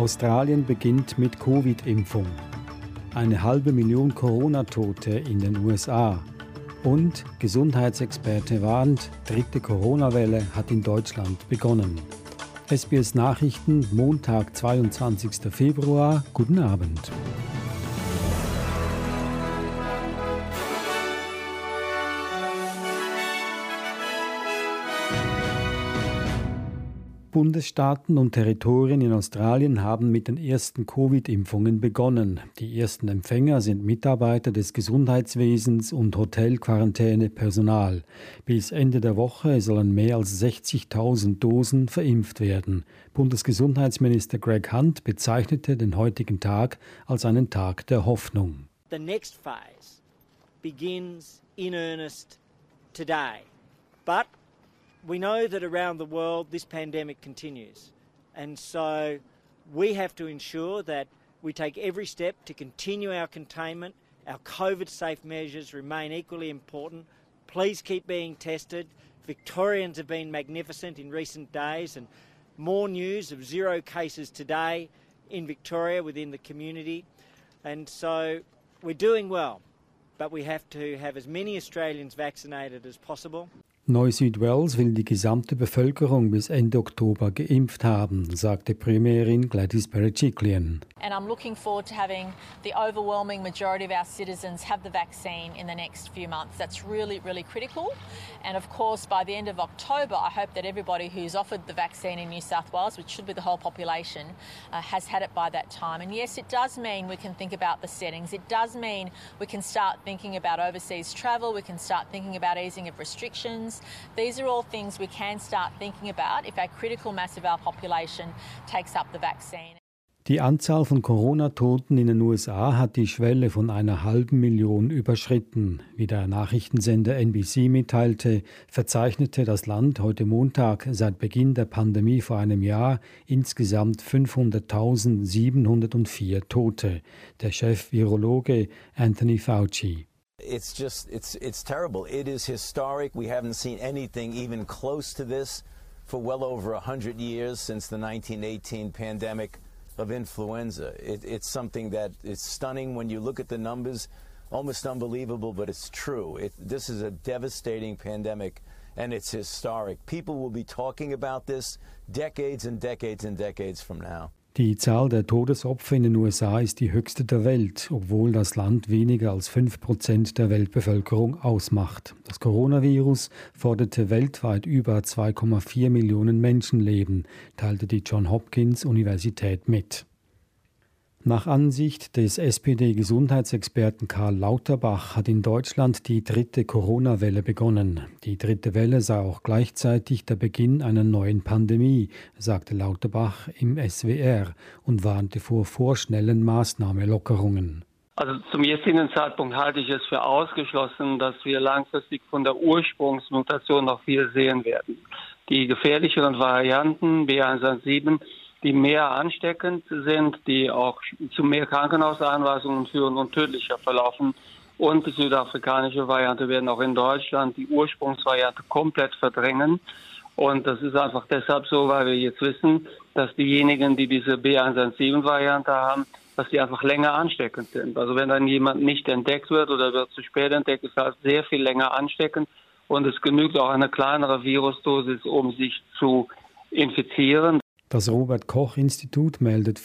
Australien beginnt mit Covid-Impfung. 500.000 Corona-Tote in den USA. Und Gesundheitsexperte warnt, dritte Corona-Welle hat in Deutschland begonnen. SBS Nachrichten, Montag, 22. Februar. Guten Abend. Bundesstaaten und Territorien in Australien haben mit den ersten Covid-Impfungen begonnen. Die ersten Empfänger sind Mitarbeiter des Gesundheitswesens und Hotelquarantänepersonal. Bis Ende der Woche sollen mehr als 60.000 Dosen verimpft werden. Bundesgesundheitsminister Greg Hunt bezeichnete den heutigen Tag als einen Tag der Hoffnung. The next phase begins in earnest today. But we know that around the world this pandemic continues, and so we have to ensure that we take every step to continue our containment. Our COVID-safe measures remain equally important. Please keep being tested. Victorians have been magnificent in recent days, and more news of 0 cases today in Victoria within the community. And so we're doing well, but we have to have as many Australians vaccinated as possible. Neu-Südwales will die gesamte Bevölkerung bis Ende Oktober geimpft haben, sagte Premierin Gladys Berejiklian. And I'm looking forward to having the overwhelming majority of our citizens have the vaccine in the next few months. That's really, really critical. And of course, by the end of October, I hope that everybody who's offered the vaccine in New South Wales, which should be the whole population, has had it by that time. And yes, it does mean we can think about the settings. It does mean we can start thinking about overseas travel. We can start thinking about easing of restrictions. These are all things we can start thinking about if our critical mass of our population takes up the vaccine. Die Anzahl von Corona-Toten in den USA hat die Schwelle von 500.000 überschritten. Wie der Nachrichtensender NBC mitteilte, verzeichnete das Land heute Montag seit Beginn der Pandemie vor einem Jahr insgesamt 500.704 Tote. Der Chef-Virologe Anthony Fauci. It's terrible. It is historic. We haven't seen anything even close to this for well over 100 years since the 1918 pandemic of influenza. It's something that is stunning when you look at the numbers, almost unbelievable, but it's true. This is a devastating pandemic, and it's historic. People will be talking about this decades and decades and decades from now. Die Zahl der Todesopfer in den USA ist die höchste der Welt, obwohl das Land weniger als 5% der Weltbevölkerung ausmacht. Das Coronavirus forderte weltweit über 2,4 Millionen Menschenleben, teilte die Johns Hopkins Universität mit. Nach Ansicht des SPD-Gesundheitsexperten Karl Lauterbach hat in Deutschland die dritte Corona-Welle begonnen. Die dritte Welle sei auch gleichzeitig der Beginn einer neuen Pandemie, sagte Lauterbach im SWR und warnte vor vorschnellen Maßnahmelockerungen. Also zum jetzigen Zeitpunkt halte ich es für ausgeschlossen, dass wir langfristig von der Ursprungsmutation noch viel sehen werden. Die gefährlicheren Varianten B117, die mehr ansteckend sind, die auch zu mehr Krankenhauseinweisungen führen und tödlicher verlaufen. Und die südafrikanische Variante werden auch in Deutschland die Ursprungsvariante komplett verdrängen. Und das ist einfach deshalb so, weil wir jetzt wissen, dass diejenigen, die diese B117-Variante haben, dass die einfach länger ansteckend sind. Also wenn dann jemand nicht entdeckt wird oder wird zu spät entdeckt, ist das sehr viel länger ansteckend. Und es genügt auch eine kleinere Virusdosis, um sich zu infizieren. Das Robert-Koch-Institut meldet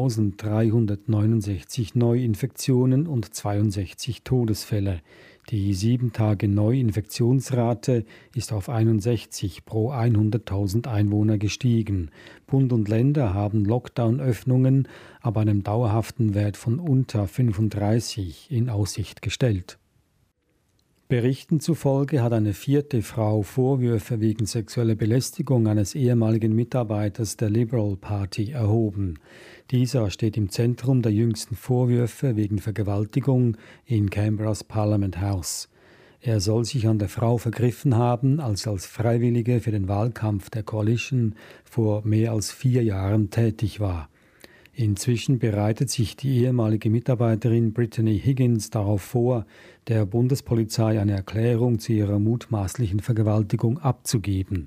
4.369 Neuinfektionen und 62 Todesfälle. Die 7-Tage-Neuinfektionsrate ist auf 61 pro 100.000 Einwohner gestiegen. Bund und Länder haben Lockdown-Öffnungen ab einem dauerhaften Wert von unter 35 in Aussicht gestellt. Berichten zufolge hat eine 4. Frau Vorwürfe wegen sexueller Belästigung eines ehemaligen Mitarbeiters der Liberal Party erhoben. Dieser steht im Zentrum der jüngsten Vorwürfe wegen Vergewaltigung in Canberras Parliament House. Er soll sich an der Frau vergriffen haben, als Freiwillige für den Wahlkampf der Coalition vor mehr als 4 Jahren tätig war. Inzwischen bereitet sich die ehemalige Mitarbeiterin Brittany Higgins darauf vor, der Bundespolizei eine Erklärung zu ihrer mutmaßlichen Vergewaltigung abzugeben.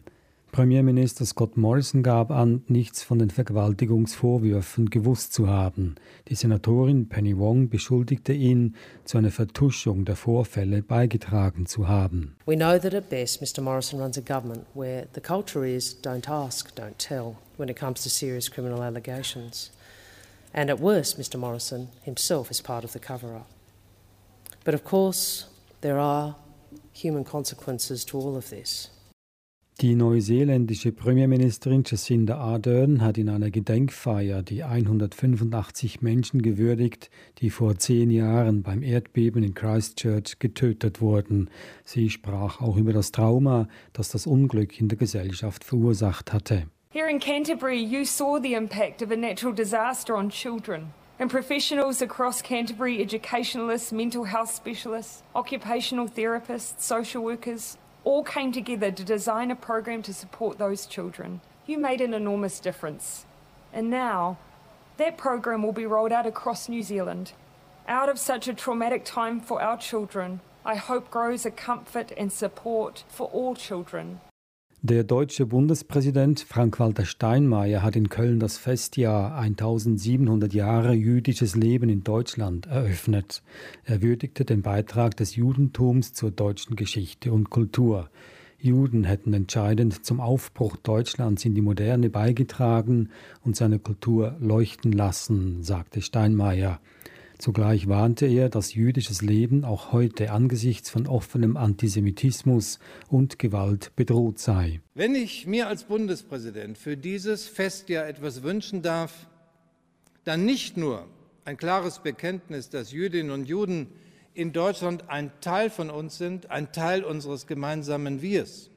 Premierminister Scott Morrison gab an, nichts von den Vergewaltigungsvorwürfen gewusst zu haben. Die Senatorin Penny Wong beschuldigte ihn, zu einer Vertuschung der Vorfälle beigetragen zu haben. We know that at best Mr Morrison runs a government where the culture is don't ask, don't tell when it comes to serious criminal allegations. And at worst Mr Morrison himself is part of the cover-up. But of course there are human consequences to all of this. Die neuseeländische Premierministerin Jacinda Ardern hat in einer Gedenkfeier die 185 Menschen gewürdigt, die vor 10 Jahren beim Erdbeben in Christchurch getötet wurden. Sie sprach auch über das Trauma, das das Unglück in der Gesellschaft verursacht hatte. Here in Canterbury, you saw the impact of a natural disaster on children. And professionals across Canterbury, educationalists, mental health specialists, occupational therapists, social workers, all came together to design a program to support those children. You made an enormous difference. And now, that program will be rolled out across New Zealand. Out of such a traumatic time for our children, I hope grows a comfort and support for all children. Der deutsche Bundespräsident Frank-Walter Steinmeier hat in Köln das Festjahr 1700 Jahre jüdisches Leben in Deutschland eröffnet. Er würdigte den Beitrag des Judentums zur deutschen Geschichte und Kultur. Juden hätten entscheidend zum Aufbruch Deutschlands in die Moderne beigetragen und seine Kultur leuchten lassen, sagte Steinmeier. Zugleich warnte er, dass jüdisches Leben auch heute angesichts von offenem Antisemitismus und Gewalt bedroht sei. Wenn ich mir als Bundespräsident für dieses Festjahr etwas wünschen darf, dann nicht nur ein klares Bekenntnis, dass Jüdinnen und Juden in Deutschland ein Teil von uns sind, ein Teil unseres gemeinsamen Wirs,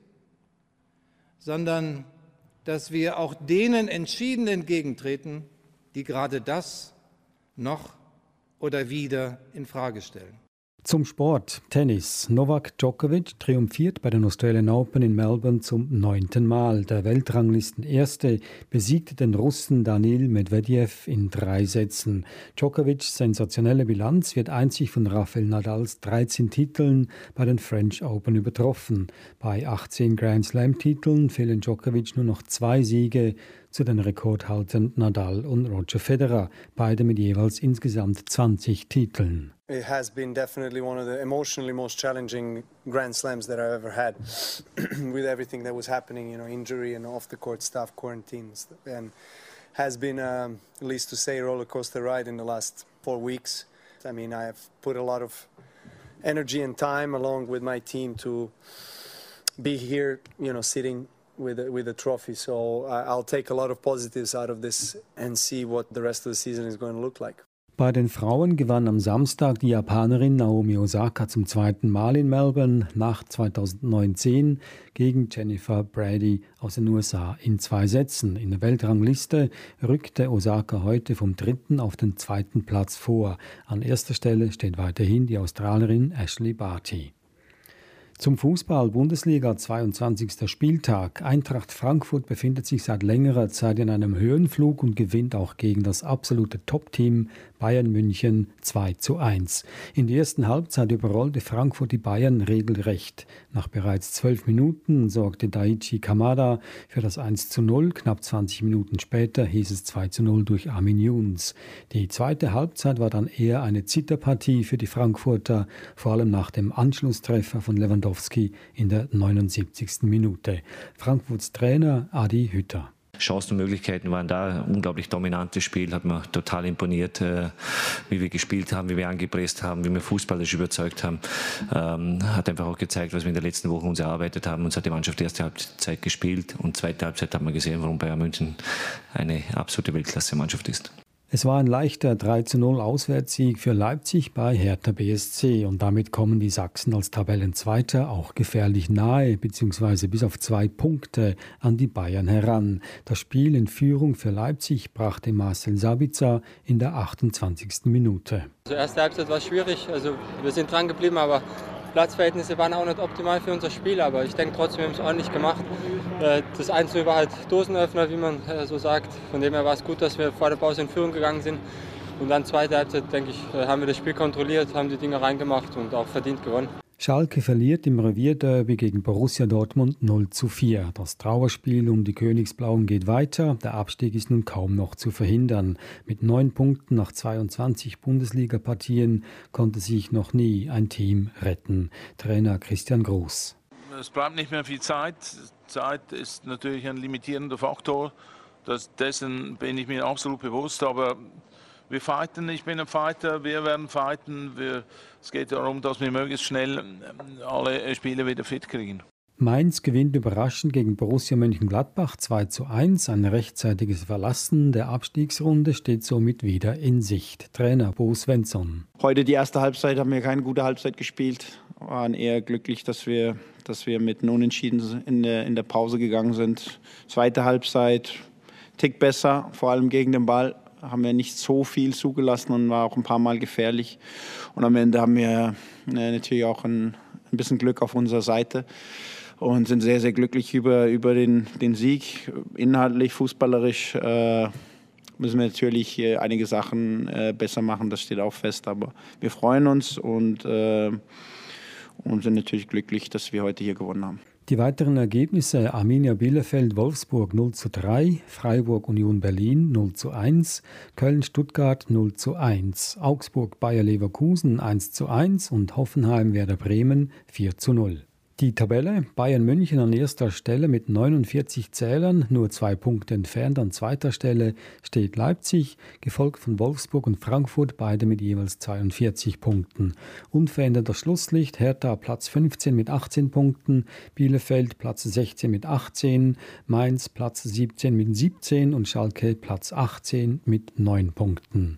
sondern dass wir auch denen entschieden entgegentreten, die gerade das noch oder wieder in Frage stellen. Zum Sport. Tennis. Novak Djokovic triumphiert bei den Australian Open in Melbourne zum 9. Mal. Der Weltranglistenerste besiegte den Russen Daniil Medvedev in 3 Sätzen. Djokovics sensationelle Bilanz wird einzig von Rafael Nadals 13 Titeln bei den French Open übertroffen. Bei 18 Grand Slam-Titeln fehlen Djokovic nur noch 2 Siege zu den Rekordhaltern Nadal und Roger Federer, beide mit jeweils insgesamt 20 Titeln. It has been definitely one of the emotionally most challenging Grand Slams that I've ever had with everything that was happening, injury and off-the-court stuff, quarantines, and has been, at least to say, a roller coaster ride in the last 4 weeks. I mean, I have put a lot of energy and time along with my team to be here, sitting with a trophy. So I'll take a lot of positives out of this and see what the rest of the season is going to look like. Bei den Frauen gewann am Samstag die Japanerin Naomi Osaka zum 2. Mal in Melbourne nach 2019 gegen Jennifer Brady aus den USA in 2 Sätzen. In der Weltrangliste rückte Osaka heute vom 3. auf den 2. Platz vor. An erster Stelle steht weiterhin die Australierin Ashley Barty. Zum Fußball, Bundesliga, 22. Spieltag. Eintracht Frankfurt befindet sich seit längerer Zeit in einem Höhenflug und gewinnt auch gegen das absolute Top-Team Bayern München 2:1. In der ersten Halbzeit überrollte Frankfurt die Bayern regelrecht. Nach bereits 12 Minuten sorgte Daichi Kamada für das 1:0. Knapp 20 Minuten später hieß es 2:0 durch Armin Younes. Die zweite Halbzeit war dann eher eine Zitterpartie für die Frankfurter, vor allem nach dem Anschlusstreffer von Lewandowski in der 79. Minute. Frankfurts Trainer Adi Hütter. Chancen und Möglichkeiten waren da. Unglaublich dominantes Spiel, hat mir total imponiert, wie wir gespielt haben, wie wir angepresst haben, wie wir fußballerisch überzeugt haben. Hat einfach auch gezeigt, was wir in der letzten Woche uns erarbeitet haben. Uns hat die Mannschaft die erste Halbzeit gespielt und zweite Halbzeit haben wir gesehen, warum Bayern München eine absolute Weltklasse-Mannschaft ist. Es war ein leichter 3:0 Auswärtssieg für Leipzig bei Hertha BSC und damit kommen die Sachsen als Tabellenzweiter auch gefährlich nahe bzw. bis auf 2 Punkte an die Bayern heran. Das Spiel in Führung für Leipzig brachte Marcel Sabitzer in der 28. Minute. Also erste Halbzeit war schwierig, also wir sind dran geblieben, aber Platzverhältnisse waren auch nicht optimal für unser Spiel, aber ich denke trotzdem, wir haben es ordentlich gemacht. Das 1:0 war halt Dosenöffner, wie man so sagt. Von dem her war es gut, dass wir vor der Pause in Führung gegangen sind. Und dann zweite Halbzeit, denke ich, haben wir das Spiel kontrolliert, haben die Dinge reingemacht und auch verdient gewonnen. Schalke verliert im Revierderby gegen Borussia Dortmund 0:4. Das Trauerspiel um die Königsblauen geht weiter. Der Abstieg ist nun kaum noch zu verhindern. Mit 9 Punkten nach 22 Bundesliga-Partien konnte sich noch nie ein Team retten. Trainer Christian Groß. Es bleibt nicht mehr viel Zeit. Zeit ist natürlich ein limitierender Faktor. Dessen bin ich mir absolut bewusst. Aber wir fighten, ich bin ein Fighter, wir werden fighten. Es geht darum, dass wir möglichst schnell alle Spiele wieder fit kriegen. Mainz gewinnt überraschend gegen Borussia Mönchengladbach 2:1. Ein rechtzeitiges Verlassen der Abstiegsrunde steht somit wieder in Sicht. Trainer Bo Svensson. Heute die erste Halbzeit haben wir keine gute Halbzeit gespielt. Wir waren eher glücklich, dass wir mit einem Unentschieden in der Pause gegangen sind. Zweite Halbzeit, Tick besser, vor allem gegen den Ball. Haben wir nicht so viel zugelassen und war auch ein paar Mal gefährlich. Und am Ende haben wir natürlich auch ein bisschen Glück auf unserer Seite und sind sehr, sehr glücklich über den Sieg. Inhaltlich, fußballerisch müssen wir natürlich einige Sachen besser machen, das steht auch fest. Aber wir freuen uns und sind natürlich glücklich, dass wir heute hier gewonnen haben. Die weiteren Ergebnisse: Arminia Bielefeld-Wolfsburg 0:3, Freiburg-Union Berlin 0:1, Köln-Stuttgart 0:1, Augsburg-Bayer Leverkusen 1:1 und Hoffenheim-Werder Bremen 4:0. Die Tabelle: Bayern München an erster Stelle mit 49 Zählern, nur 2 Punkte entfernt. An zweiter Stelle steht Leipzig, gefolgt von Wolfsburg und Frankfurt, beide mit jeweils 42 Punkten. Unveränderter Schlusslicht: Hertha Platz 15 mit 18 Punkten, Bielefeld Platz 16 mit 18, Mainz Platz 17 mit 17 und Schalke Platz 18 mit 9 Punkten.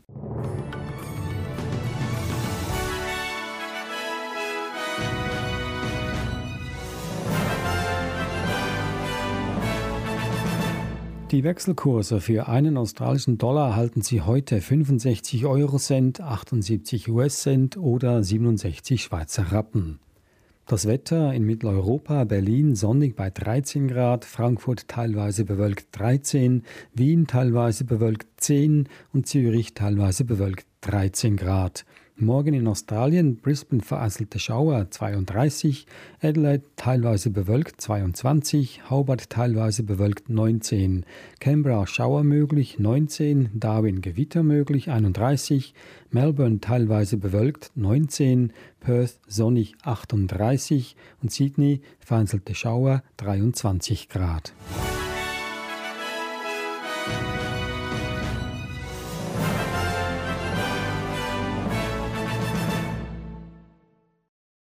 Die Wechselkurse für einen australischen Dollar erhalten Sie heute 65 Eurocent, 78 US-Cent oder 67 Schweizer Rappen. Das Wetter in Mitteleuropa: Berlin sonnig bei 13 Grad, Frankfurt teilweise bewölkt 13, Wien teilweise bewölkt 10 und Zürich teilweise bewölkt 13 Grad. Morgen in Australien: Brisbane vereinzelte Schauer 32, Adelaide teilweise bewölkt 22, Hobart teilweise bewölkt 19, Canberra Schauer möglich 19, Darwin Gewitter möglich 31, Melbourne teilweise bewölkt 19, Perth sonnig 38 und Sydney vereinzelte Schauer 23 Grad.